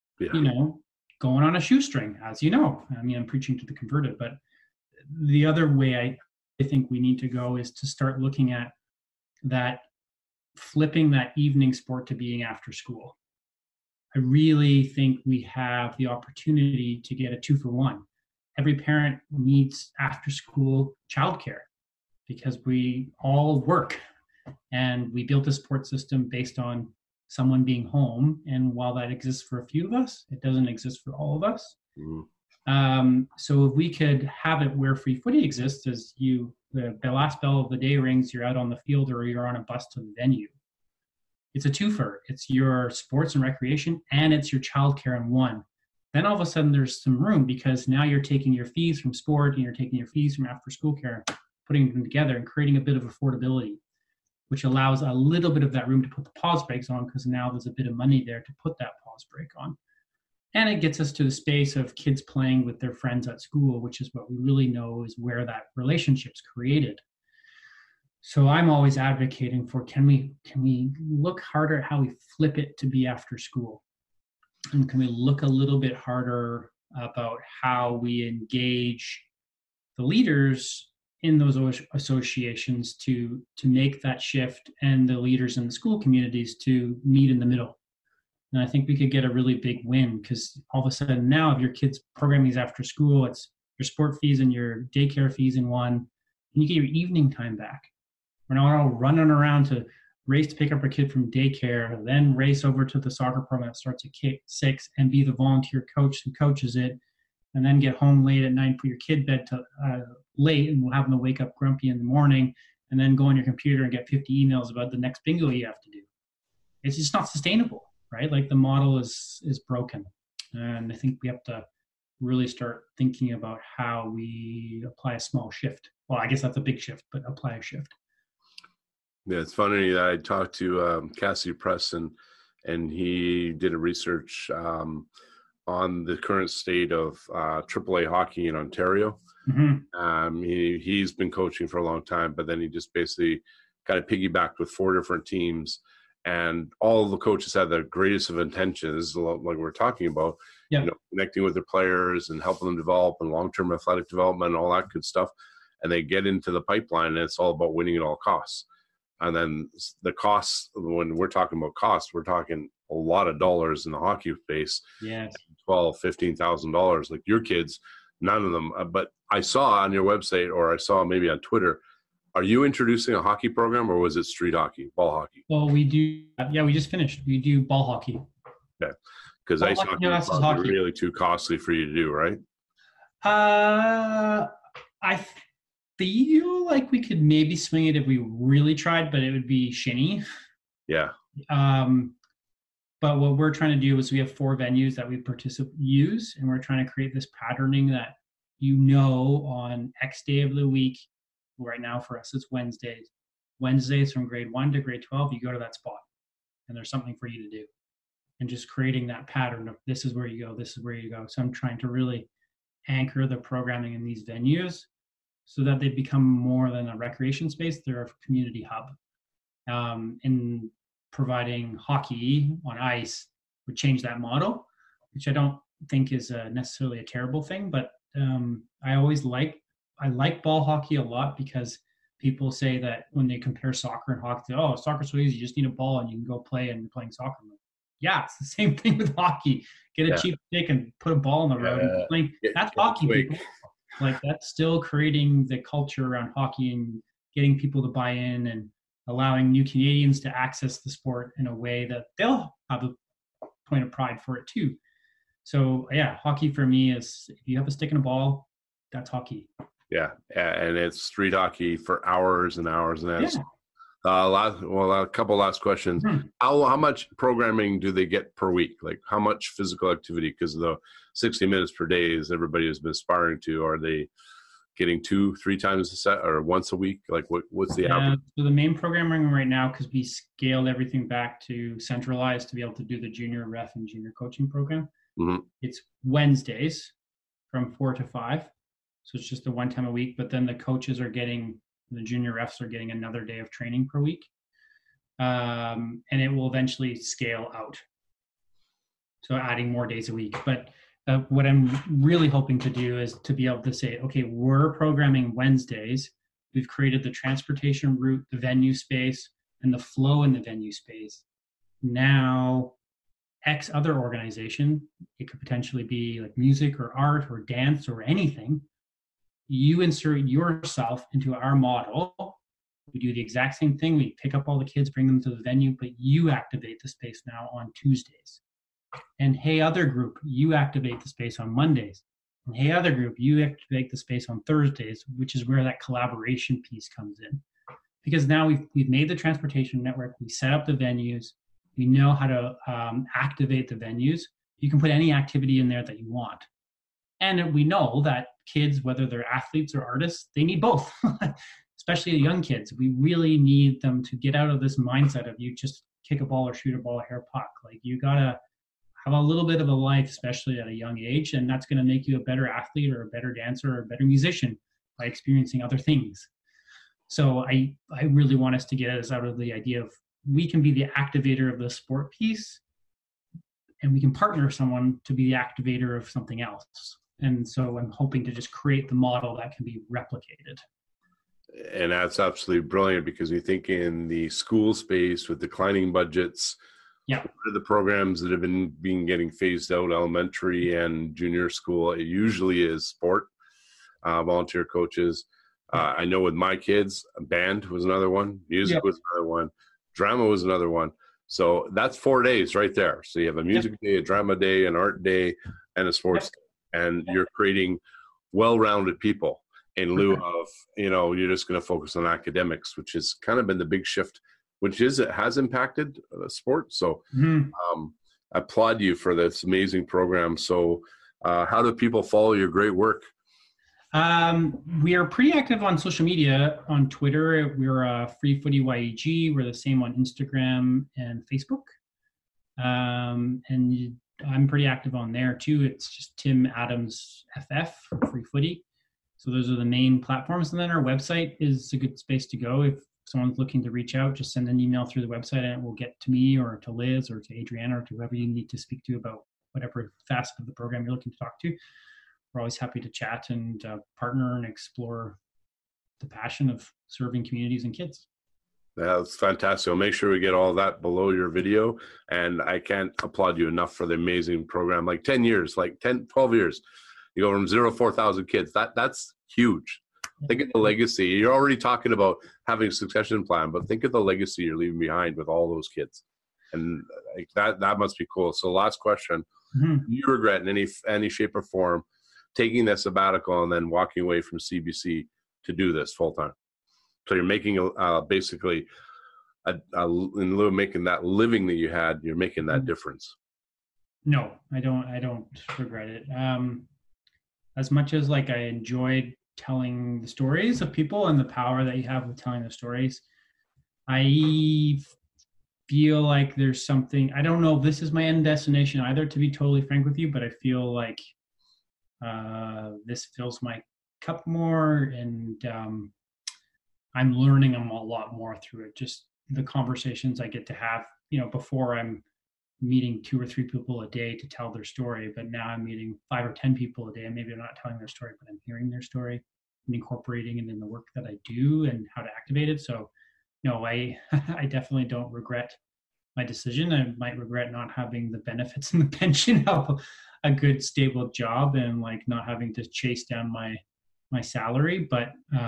going on a shoestring, as you know. I mean, I'm preaching to the converted, but the other way I think we need to go is to start looking at that, flipping that evening sport to being after school. I really think we have the opportunity to get a 2-for-1. Every parent needs after school childcare because we all work, and we built a support system based on someone being home. And while that exists for a few of us, it doesn't exist for all of us. So if we could have it where free footy exists, as the last bell of the day rings, you're out on the field or you're on a bus to the venue. It's a twofer. It's your sports and recreation, and it's your childcare in one. Then all of a sudden there's some room, because now you're taking your fees from sport and you're taking your fees from after school care, putting them together and creating a bit of affordability, which allows a little bit of that room to put the pause brakes on, because now there's a bit of money there to put that pause brake on. And it gets us to the space of kids playing with their friends at school, which is what we really know is where that relationship's created. So I'm always advocating for, can we look harder at how we flip it to be after school? And can we look a little bit harder about how we engage the leaders in those associations to make that shift, and the leaders in the school communities to meet in the middle? And I think we could get a really big win, because all of a sudden now, if your kids' programming is after school, it's your sport fees and your daycare fees in one, and you get your evening time back. We're not all running around to race to pick up our kid from daycare, then race over to the soccer program that starts at 6 and be the volunteer coach who coaches it, and then get home late at night, put your kid bed to late, and we'll have them wake up grumpy in the morning, and then go on your computer and get 50 emails about the next bingo you have to do. It's just not sustainable, right? Like, the model is broken. And I think we have to really start thinking about how we apply a small shift. Well, I guess that's a big shift, but apply a shift. Yeah, it's funny that I talked to Cassidy Preston, and he did a research on the current state of AAA hockey in Ontario. Mm-hmm. He's been coaching for a long time, but then he just basically kind of piggybacked with 4 different teams, and all of the coaches had the greatest of intentions, like we're talking about, connecting with their players and helping them develop and long-term athletic development and all that good stuff. And they get into the pipeline, and it's all about winning at all costs. And then the costs, when we're talking about costs, we're talking a lot of dollars in the hockey space. Yes. $12,000, $15,000. Like your kids, none of them. But I saw on your website, or I saw maybe on Twitter, are you introducing a hockey program, or was it street hockey, ball hockey? Well, we do. Yeah, we just finished. We do ball hockey. Yeah, because ice hockey is probably really too costly for you to do, right? I feel like we could maybe swing it if we really tried, but it would be shinny. Yeah. But what we're trying to do is we have 4 venues that we use, and we're trying to create this patterning that on X day of the week, right now for us it's Wednesdays from grade 1 to grade 12, you go to that spot and there's something for you to do, and just creating that pattern of this is where you go, this is where you go. So I'm trying to really anchor the programming in these venues so that they become more than a recreation space. They're a community hub. And providing hockey on ice would change that model, which I don't think is necessarily a terrible thing. But I like ball hockey a lot, because people say that when they compare soccer and hockey, oh, soccer's so easy, you just need a ball and you can go play, and you're playing soccer. Yeah, it's the same thing with hockey. Get a cheap stick and put a ball in the road and play. That's hockey, people. Like, that's still creating the culture around hockey and getting people to buy in and allowing new Canadians to access the sport in a way that they'll have a point of pride for it too. So yeah, hockey for me is, if you have a stick and a ball, that's hockey. Yeah, and it's street hockey for hours and hours and hours. Yeah. A couple last questions. Mm-hmm. How much programming do they get per week? Like, how much physical activity? Because the 60 minutes per day is everybody has been aspiring to. Are they getting 2-3 times a set, or once a week? Like, what's the average? So the main programming right now, because we scaled everything back to centralized to be able to do the junior ref and junior coaching program. Mm-hmm. It's Wednesdays from 4 to 5. So it's just the one time a week, but then the coaches are getting, the junior refs are getting another day of training per week. And it will eventually scale out. So adding more days a week. But what I'm really hoping to do is to be able to say, okay, we're programming Wednesdays. We've created the transportation route, the venue space, and the flow in the venue space. Now, X other organization, it could potentially be like music or art or dance or anything. You insert yourself into our model. We do the exact same thing. We pick up all the kids, bring them to the venue, but you activate the space now on Tuesdays. And hey, other group, you activate the space on Mondays. And hey, other group, you activate the space on Thursdays, which is where that collaboration piece comes in. Because now we've made the transportation network, we set up the venues, we know how to activate the venues. You can put any activity in there that you want. And we know that kids, whether they're athletes or artists, they need both, especially the young kids. We really need them to get out of this mindset of you just kick a ball or shoot a ball or hair puck. Like, you got to have a little bit of a life, especially at a young age, and that's going to make you a better athlete or a better dancer or a better musician by experiencing other things. So I really want us to get us out of the idea of we can be the activator of the sport piece, and we can partner someone to be the activator of something else. And so I'm hoping to just create the model that can be replicated. And that's absolutely brilliant, because you think in the school space with declining budgets, yeah, one of the programs that have been getting phased out, elementary and junior school, it usually is sport, volunteer coaches. I know with my kids, band was another one, music was another one, drama was another one. So that's 4 days right there. So you have a music day, a drama day, an art day, and a sports day. And you're creating well-rounded people in lieu of, you're just going to focus on academics, which has kind of been the big shift, it has impacted sport. So I applaud you for this amazing program. So how do people follow your great work? We are pretty active on social media. On Twitter, we're Free Footy YEG. We're the same on Instagram and Facebook. And I'm pretty active on there too. It's just Tim Adams FF, Free Footy. So those are the main platforms. And then our website is a good space to go. If someone's looking to reach out, just send an email through the website and it will get to me or to Liz or to Adriana or to whoever you need to speak to about whatever facet of the program you're looking to talk to. We're always happy to chat and partner and explore the passion of serving communities and kids. That's fantastic. I'll make sure we get all that below your video. And I can't applaud you enough for the amazing program. Like 10 years, 12 years. You go from 0 to 4,000 kids. That's huge. Think of the legacy. You're already talking about having a succession plan, but think of the legacy you're leaving behind with all those kids. And that must be cool. So last question. Do you regret in any shape or form taking that sabbatical and then walking away from CBC to do this full time? So you're making basically, in lieu of making that living that you had, you're making that difference. No, I don't regret it. as much as like I enjoyed telling the stories of people and the power that you have with telling the stories, I feel like there's something, I don't know if this is my end destination either, to be totally frank with you, but I feel like this fills my cup more, and I'm learning a lot more through it. Just the conversations I get to have, before I'm meeting 2 or 3 people a day to tell their story, but now I'm meeting 5 or 10 people a day, and maybe I'm not telling their story, but I'm hearing their story and incorporating it in the work that I do and how to activate it. So, I definitely don't regret my decision. I might regret not having the benefits and the pension of a good stable job, and like not having to chase down my salary. But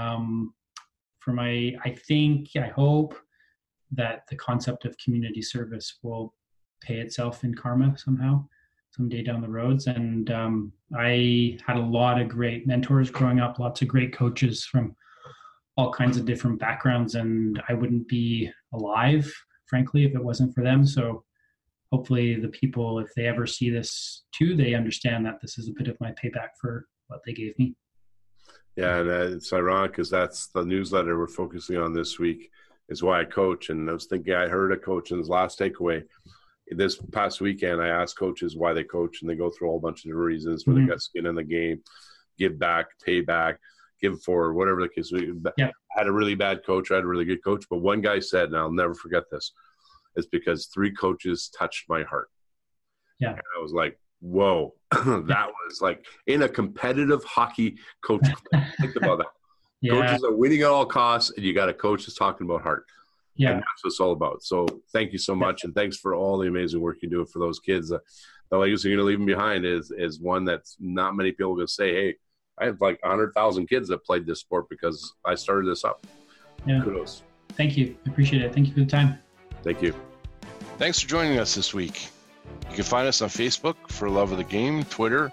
I hope that the concept of community service will pay itself in karma someday down the roads. And I had a lot of great mentors growing up, lots of great coaches from all kinds of different backgrounds, and I wouldn't be alive, frankly, if it wasn't for them. So hopefully the people, if they ever see this too, they understand that this is a bit of my payback for what they gave me. Yeah, and it's ironic because that's the newsletter we're focusing on this week, is why I coach. And I was thinking, I heard a coach in his last takeaway this past weekend. I asked coaches why they coach, and they go through a whole bunch of different reasons where they got skin in the game, give back, pay back, give forward, whatever the case. I had a really bad coach, I had a really good coach, but one guy said, and I'll never forget this, it's because 3 coaches touched my heart. Yeah. And I was like, whoa, that was like in a competitive hockey coach. Think about that. Yeah. Coaches are winning at all costs, and you got a coach that's talking about heart. Yeah. And that's what it's all about. So thank you so much. And thanks for all the amazing work you do for those kids. The legacy you're going to leave them behind is one that's not many people are going to say, hey, I have like 100,000 kids that played this sport because I started this up. Yeah. Kudos. Thank you. I appreciate it. Thank you for the time. Thank you. Thanks for joining us this week. You can find us on Facebook for Love of the Game, Twitter,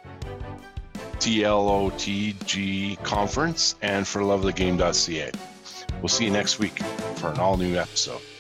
TLOTG Conference, and for loveofthegame.ca. We'll see you next week for an all-new episode.